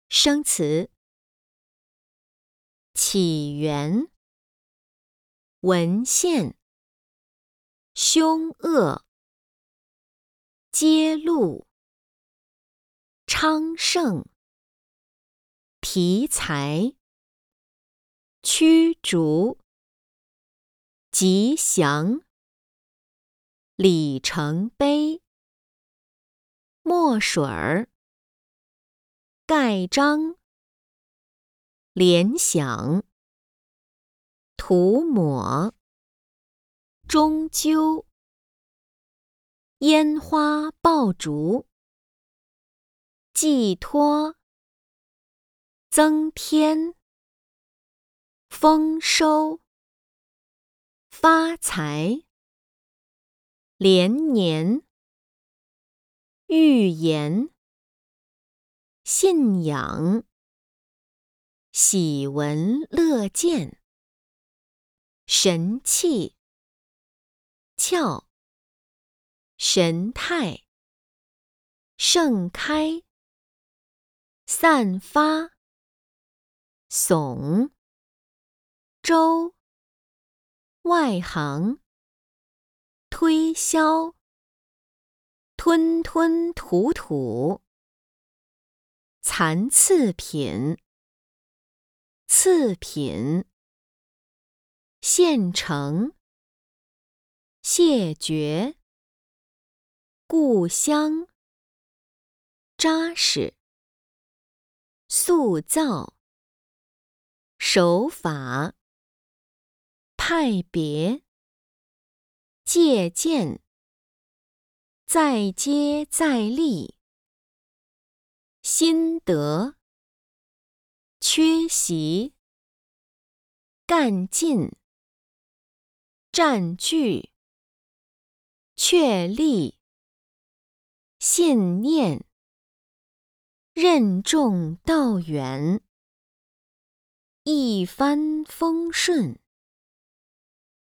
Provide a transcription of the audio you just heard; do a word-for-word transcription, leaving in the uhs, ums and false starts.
生词：起源、文献、凶恶、揭露、昌盛、题材、驱逐、吉祥、里程碑、墨水儿、盖章、联想、涂抹、终究、烟花爆竹、寄托、增添、丰收、发财、连年、预言、信仰、喜闻乐见、神气、俏、神态、盛开、散发、耸、周、外行、推销、吞吞吐吐、残次品、次品、现成、谢绝、故乡、扎实、塑造、手法、派别、借鉴、再接再厉、心得、缺席、干劲、占据、确立、信念、任重道远、一帆风顺。